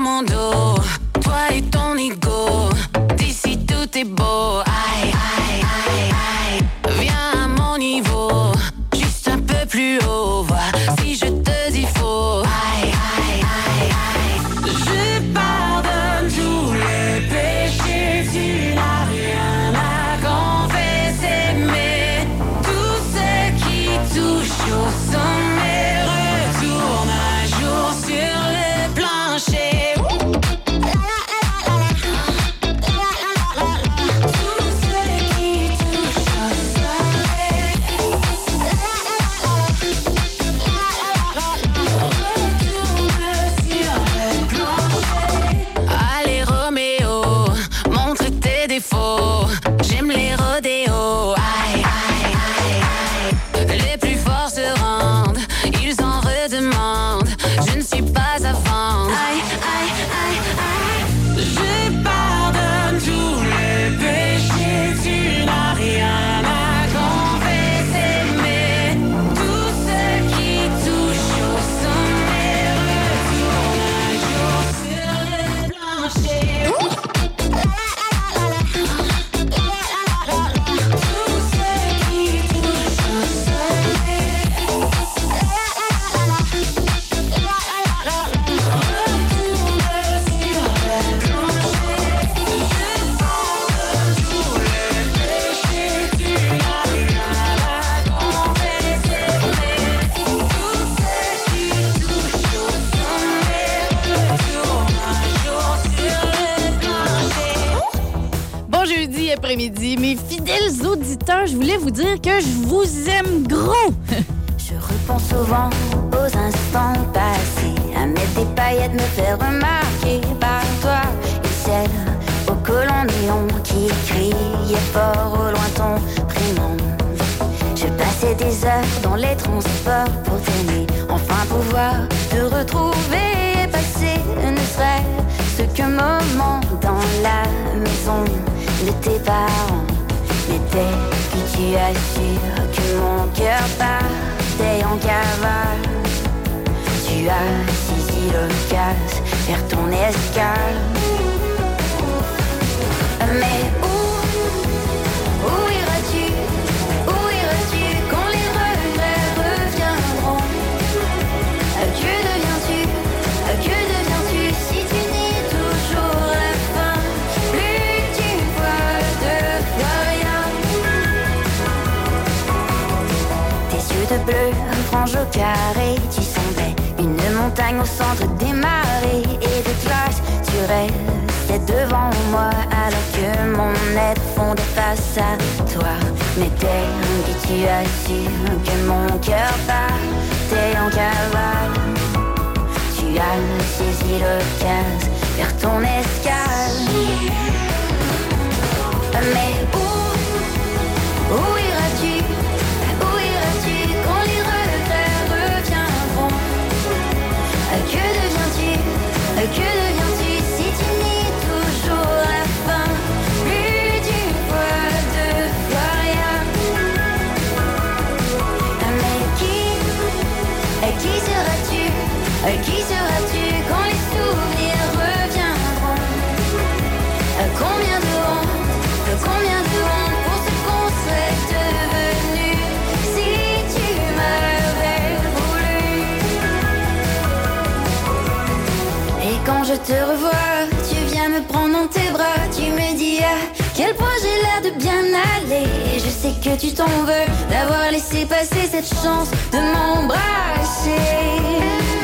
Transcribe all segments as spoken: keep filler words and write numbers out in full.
mon dos, toi et ton ego. D'ici tout est beau. Aïe, aïe, aïe, aïe. Viens à mon niveau, juste un peu plus haut. Vois si je te dis faux. Aïe, aïe, aïe, aïe. Je pardonne tous les péchés. Tu n'as rien à confesser, mais tout ce qui touche au sommet retourne un jour sur le plancher. Tout ce qui touche au sommet retourne sur le plancher. Allez Roméo, montre tes défauts. J'aime les rodéos. Aïe, aïe, aïe, aïe. Les plus forts se rendent, ils en redemandent. Je ne suis pas à vendre. Aïe, aïe, aïe, aïe. Je pardonne tous les péchés. Tu n'as rien à confesser, mais tout ce qui touche au sommet retourne un jour sur le plancher. Tout ce qui touche au sommet retourne sur le plancher. Je pardonne tous les péchés. Tu n'as rien à confesser, mais tout ce qui touche au sommet retourne un jour sur le plancher. Bon jeudi après-midi, mes fidèles auditeurs, je voulais vous dire que je vous aime gros. Je repense souvent aux instants passés, à mettre des paillettes, me faire remarquer par toi. Et celle au colon néon qui criait fort au loin ton prénom. Je passais des heures dans les transports pour t'aimer, enfin pouvoir te retrouver et passer ne serait-ce qu'un moment dans la maison de tes parents. Mais dès que tu as su que mon cœur partait en cavale, tu as saisi l'occasion vers ton escale. Mais où, où iras-tu, où iras-tu quand les regrets reviendront? Que deviens-tu, que deviens-tu si tu nies toujours la fin? Plus d'une fois, deux fois rien. Tes yeux de bleu, franges au carré, tu semblais une montagne au centre des marées et de glace. Tu restais devant moi alors que mon être fondait face à toi. Mais dès que tu as su que mon cœur partait en cavale, tu as saisi l'occasion vers ton escale. Mais où, où iras-tu, où iras-tu quand les regrets reviendront? Que deviens-tu, que deviens-tu si tu nies toujours la fin? Plus d'une fois, deux fois rien. Mais qui, qui seras-tu, qui seras-tu quand les souvenirs reviendront? Combien de honte, combien de honte pour ce qu'on serait devenu si tu m'avais voulu. Et quand je te revois, tu viens me prendre dans tes bras, tu me dis à quel point j'ai l'air de bien aller. Et je sais que tu t'en veux d'avoir laissé passer cette chance de m'embrasser.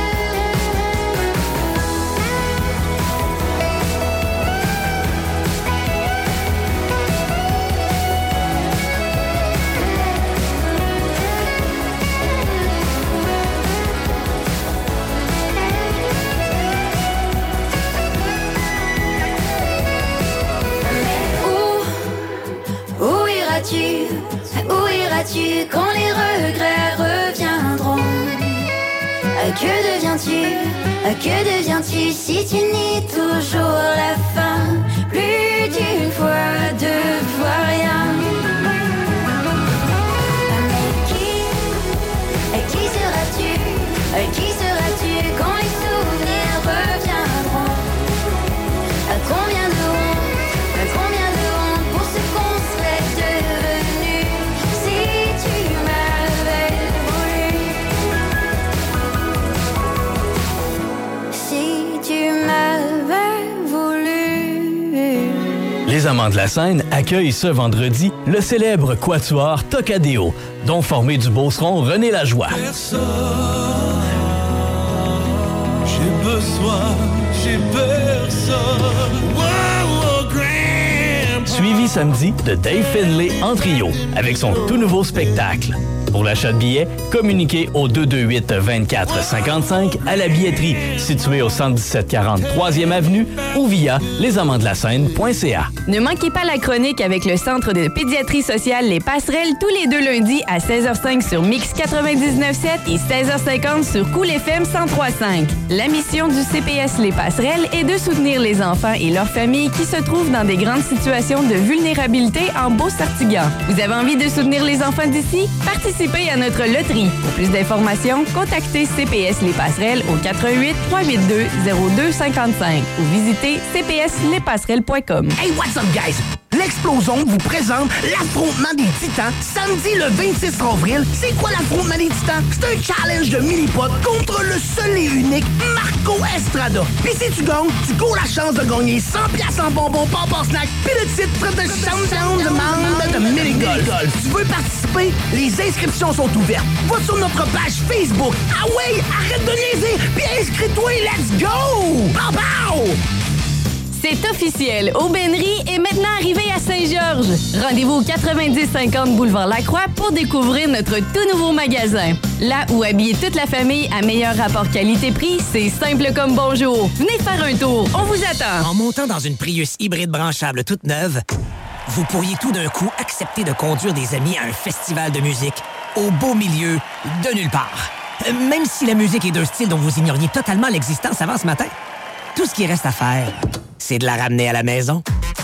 Où iras-tu quand les regrets reviendront? Que deviens-tu, que deviens-tu si tu nies toujours la fin? Plus d'une fois, deux fois rien. Mais qui, qui seras-tu, qui seras-tu quand les souvenirs reviendront? Les Amants de la Seine accueillent ce vendredi le célèbre quatuor Tocadéo, dont formé du beauceron René Lajoie. Personne, j'ai besoin, j'ai personne. Wow, oh, grand. Suivi samedi de Dave Finlay en trio avec son tout nouveau spectacle. Pour l'achat de billets, communiquez au deux deux huit, vingt-quatre cinquante-cinq à la billetterie située au cent dix-sept quarante troisième avenue ou via les amants de la seine point c a. Ne manquez pas la chronique avec le Centre de pédiatrie sociale Les Passerelles tous les deux lundis à seize heures cinq sur Mix quatre-vingt-dix-neuf sept et seize heures cinquante sur Cool F M cent trois cinq. La mission du C P S Les Passerelles est de soutenir les enfants et leurs familles qui se trouvent dans des grandes situations de vulnérabilité en Beauce-Sartiguan. Vous avez envie de soutenir les enfants d'ici? Participez à notre loterie. Pour plus d'informations, contactez C P S Les Passerelles au quatre un huit, trois huit deux, zéro deux cinq cinq ou visitez c p s les passerelles point com. Hey, what's up, guys? L'Explosion vous présente l'affrontement des Titans samedi le vingt-six avril. C'est quoi l'affrontement des Titans? C'est un challenge de mini-pot contre le seul et unique Marco Estrada. Puis si tu gagnes, tu cours la chance de gagner cent piastres en bonbons, pop snack, puis le titre de champion de monde de mini-golf. Tu veux participer? Les inscriptions sont ouvertes. Va sur notre page Facebook. Ah ouais, arrête de niaiser, puis inscris-toi et let's go! Pow, pow! C'est officiel, Aubainerie est maintenant arrivé à Saint-Georges. Rendez-vous au quatre-vingt-dix cinquante boulevard Lacroix pour découvrir notre tout nouveau magasin. Là où habiller toute la famille à meilleur rapport qualité-prix, c'est simple comme bonjour. Venez faire un tour, on vous attend. En montant dans une Prius hybride branchable toute neuve, vous pourriez tout d'un coup accepter de conduire des amis à un festival de musique au beau milieu de nulle part. Même si la musique est d'un style dont vous ignoriez totalement l'existence avant ce matin. Tout ce qui reste à faire, c'est de la ramener à la maison.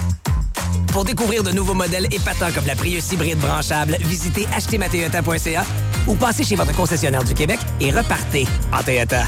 Pour découvrir de nouveaux modèles épatants comme la Prius hybride branchable, visitez acheter ma toyota point c a ou passez chez votre concessionnaire du Québec et repartez en Toyota.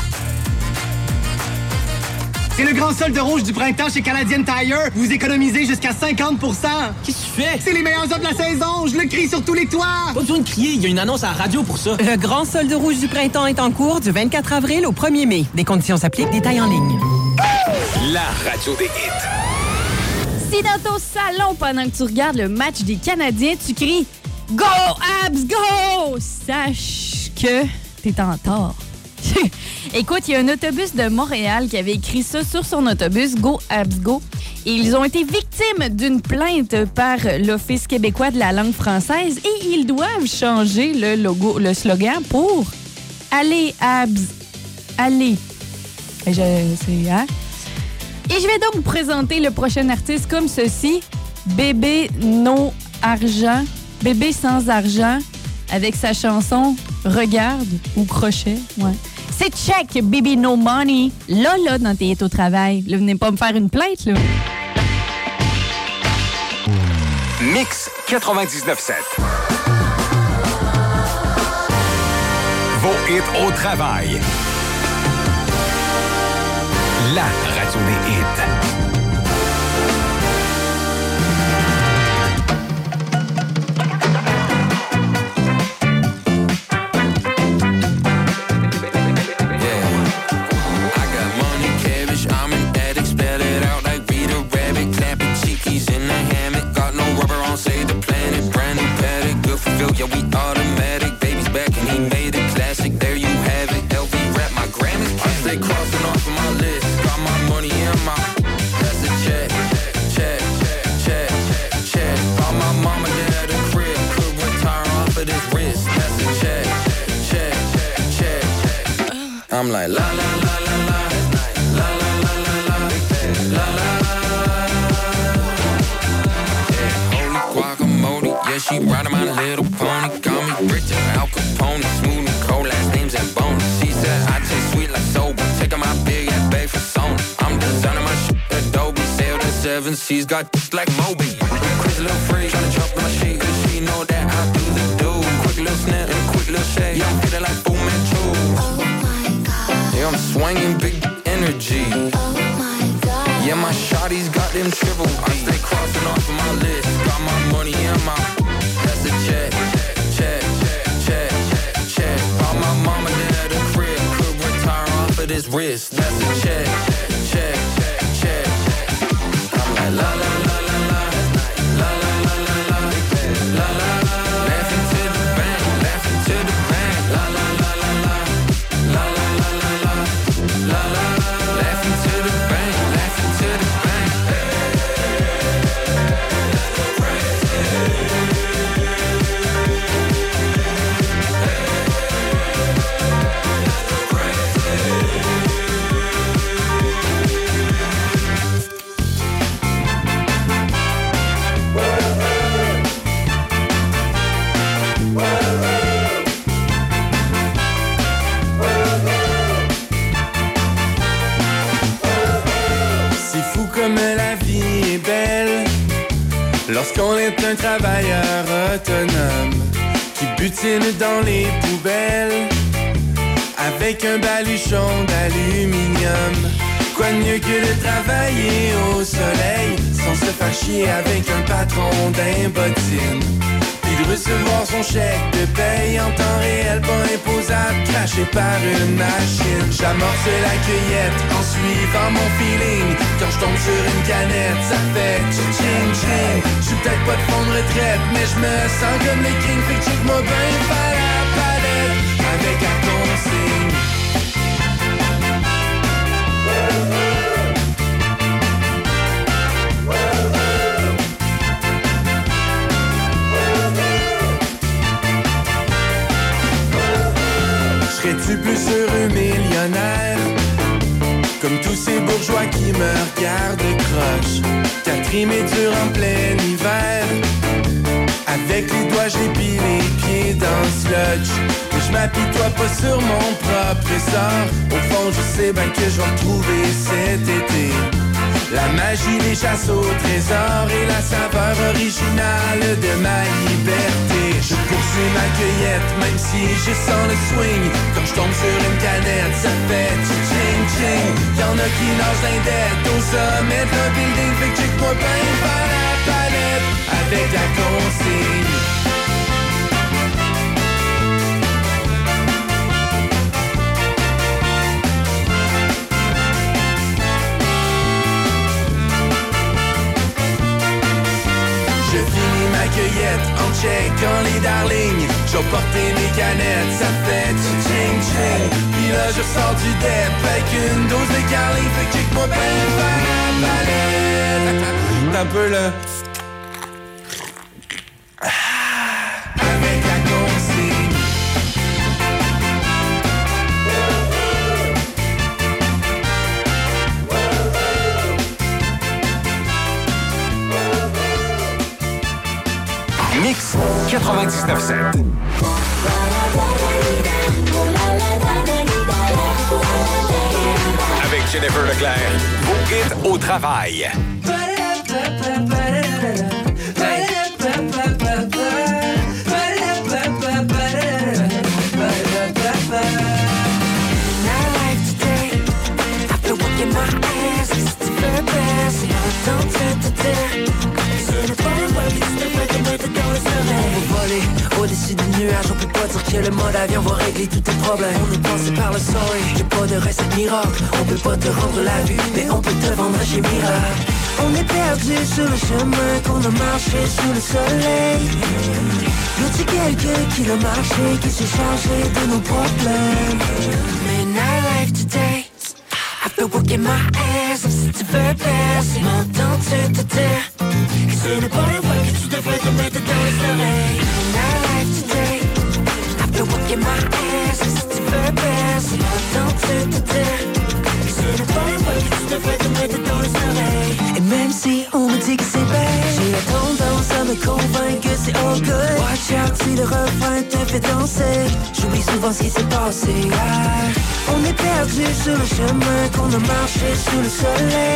C'est le grand solde rouge du printemps chez Canadian Tire. Vous économisez jusqu'à cinquante pour cent. Qu'est-ce que tu fais? C'est les meilleurs offres de la saison. Je le crie sur tous les toits. Pas besoin de crier. Il y a une annonce à la radio pour ça. Le grand solde rouge du printemps est en cours du vingt-quatre avril au premier mai. Des conditions s'appliquent. Détails en ligne. La radio des hits. Si dans ton salon, pendant que tu regardes le match des Canadiens, tu cries « Go, Habs, go! » Sache que t'es en tort. Écoute, il y a un autobus de Montréal qui avait écrit ça sur son autobus, Go Habs Go. Et ils ont été victimes d'une plainte par l'Office québécois de la langue française et ils doivent changer le logo, le slogan pour Allez Habs, allez. Je sais, hein? Et je vais donc vous présenter le prochain artiste comme ceci. Bébé no argent, bébé sans argent, avec sa chanson Regarde ou Crochet, ouais. C'est check, baby no money. Là, là, dans tes au travail. Là, venez pas me faire une plainte, là. Mix quatre-vingt-dix-neuf sept. Vos hits au travail. La radio des hits. Yeah, we automatic, baby's back and he made it classic. There you have it, L V rap my Grammys. I stay crossing off of my list. Got my money in my, that's a check, check, check, check. All my mama dad at the crib could retire off of this wrist. That's a check, check, check. I'm like la la la la la, la la la la la, la la. Yeah, holy guacamole, yeah she riding my little pony. Call me Richard Al Capone, smooth and cold, last name's and bones. She said I taste sweet like soba, taking my big ass bag for Sony. I'm designing my shit Adobe, sail the seven seas, got just like Moby. Chris little freak, tryna jump in my sheet, cause she know that I do the do. Quick little snap and a quick little shake, yeah I'm feeling like Fu Manchu. Oh my God. Yeah I'm swinging big energy. Oh my God. Yeah my shawty's got them triple B. I stay crossing off of my list, got my money in my, that's a check. Check, check, check. All my mama dad at the crib could retire off of this wrist. That's a check, check, check. I'm like la la la la la, Lorsqu'on est un travailleur autonome qui butine dans les poubelles avec un baluchon d'aluminium, quoi de mieux que de travailler au soleil sans se faire chier avec un patron d'imbottine, puis de recevoir son chèque de paye en temps réel pas imposable, craché par une machine. J'amorce la cueillette en suivant mon feeling. Quand je tombe sur une canette, ça fait tching tching. Je suis peut-être pas de fond de retraite, mais je me sens comme le king. Fait que check-moi ben pas la palette avec la consigne. Serais-tu plus heureux millionnaire, comme tous ces bourgeois qui me regardent croche, Catherine est dure en plein hiver, avec les doigts je l'épile les pieds dans le sludge. Mais je m'apitoie pas sur mon propre sort, au fond je sais bien que je vais retrouver cet été la magie des chasses au trésor et la saveur originale de ma liberté. Je poursuis ma cueillette, même si je sens le swing. Quand je tombe sur une canette, ça fait tching tching. Y'en a qui nagent l'indette au sommet d'un building. Fait que check-moi ben par la palette avec la consigne. Je finis ma cueillette en checkant les darlings. J'ai porté mes canettes, ça fait tching tching. Puis là je sors du dep avec une dose de carling. Fait que check-moi ben par la palette. T'as un peu là. Avec la consigne. Mix quatre-vingt-dix-neuf sept. Avec Jennifer Leclerc, vos hits au travail. Au-dessus des nuages, on peut pas dire que le mode avion va régler tous tes problèmes. On est passé par le seuil, y'a pas de recette miracle. On peut pas te rendre la vue, mais on peut te vendre chez Miracle. On est perdu sur le chemin qu'on a marché sous le soleil. L'autre quelqu'un qui l'a marché, qui s'est chargé de nos problèmes. Man, I live today, after working my ass, si tu veux passer mon temps, tu te tais. Que ce n'est pas le vrai que tu devrais te mettre dans les oreilles. Man, I live today, after working my ass, si tu veux passer mon temps, tu te tais. Que ce n'est pas le vrai que tu devrais te mettre dans les oreilles. Et même si on me dit que c'est bête, j'ai la tendance à me convaincre que c'est all good. Watch out si le refrain te fait danser. J'oublie souvent ce qui s'est passé hier. On est perdu sur le chemin qu'on a marché sous le soleil.